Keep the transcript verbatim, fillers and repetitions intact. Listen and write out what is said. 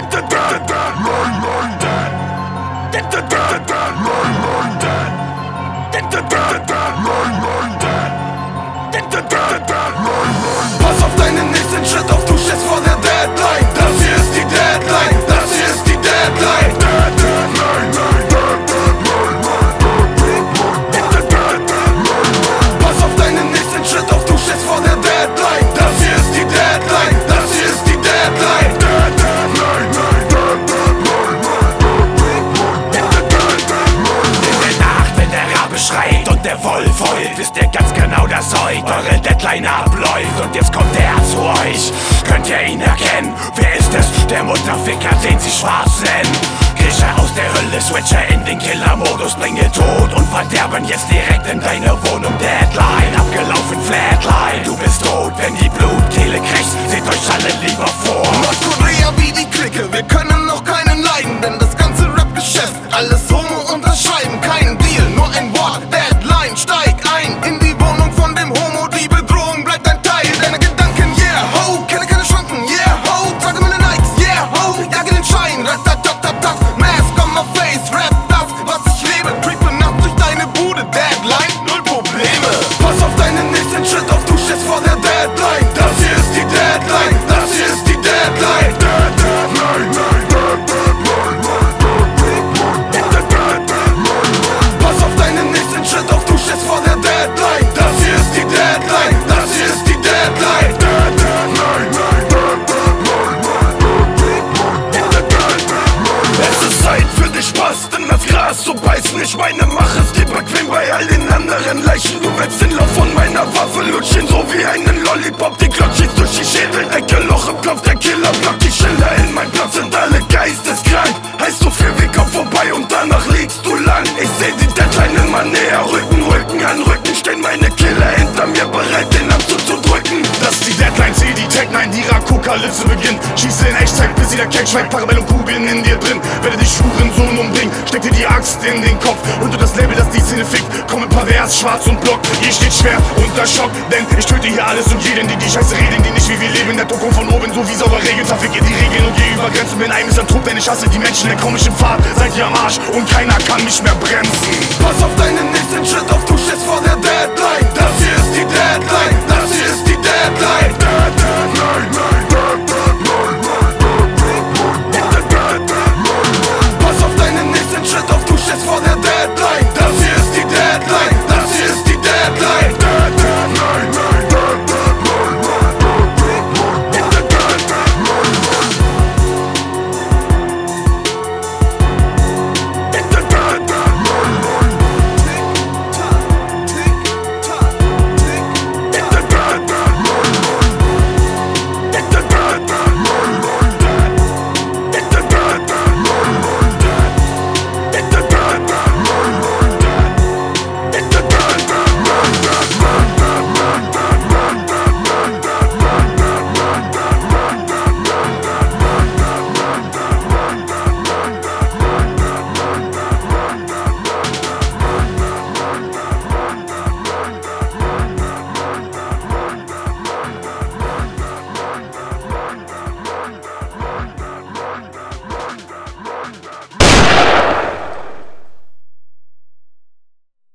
Pass auf deinen nächsten Schritt auf, du stehst vor der Deadline. Das hier ist die Deadline, das hier ist die Deadline. Pass auf deinen nächsten Schritt auf, du stehst vor der Deadline. Das hier ist die Deadline, das hier ist die Deadline. In der Nacht, wenn der Rabe schreit und der Wolf heult, wisst ihr ganz genau, dass heute eure Deadline abläuft. Und jetzt kommt er zu euch, könnt ihr ihn erkennen? Wer ist es? Der Mutterficker, den sie schwarz nennen. Grieche aus der Hölle, switche in den Killer-Modus, bringe Tod und Verderben jetzt direkt in deine Wohnung. Deadline, abgelaufen, Flatline, du bist tot, wenn die Blutkehle krächzt, seht euch alle lieber vor. Nordkorea wie die Clique, wir können noch keinen leiden, denn das ganze Rap-Geschäft, alles Homo unterschreiben, kein Deal, nur ein Wort, Deadline, steig ein in die Wohnung von dem Homo, die Bedrohung bleibt ein Teil deiner Gedanken, yeah, ho, kenne keine Schranken, yeah, ho, trage meine Nikes, yeah, ho, jage den Schein, ratatatatata, Mask on my face, rap das, was ich lebe, creepe nachts durch deine Bude, Deadline, null Probleme. Pass auf deinen nächsten Schritt auf, du stehst vor der Deadline, das hier ist die Deadline, das hier ist die Deadline. Pass auf deinen nächsten Schritt auf, du stehst vor der Deadline, das hier ist die Deadline, das hier ist die Deadline. Es ist Zeit für dich, Spaß, denn das Gras zu beißen. Ich meine, mach es dir bequem bei all den anderen Leichen. Du willst den Lauf von meiner Waffe lutschen, so wie einen Lollipop. Die Glotze durch die Schädeldecke, Loch im Kopf, der Killer blockt die Schilder in mein Platz, sind alle geisteskrank. Heißt, du viel Weg auf vorbei und danach liegst du lang. Ich seh die Deadline immer näher rücken, Rücken an Rücken stehen meine Killer hinter mir, bereit den Arm zuzudrücken. Das ist die Deadline, zieh die Tag nein, die Rakokalypse beginnt. Schieße in Echtzeit, bis sie der Keck schweigt, Parabell und Kugeln in dir drin. Werde dich Hurensohn umbringen, steck dir die Axt in den Kopf. Und du das Label, das die Szene fickt, komme pervers, schwarz und block. Ihr steht schwer unter Schock, denn ich töte hier alles und jeden, die die Scheiße reden, die nicht wie wir leben. Der Druck kommt von oben, so wie sauber Regeln, verficke die Regeln und geh über Grenzen. Bin ein Misanthrop, denn ich hasse die Menschen, der komischen Pfad. Seid ihr am Arsch und keiner kann mich mehr bremsen. Pass auf deinen nächsten Schritt auf, du stehst vor der Deadline, das hier ist die Deadline.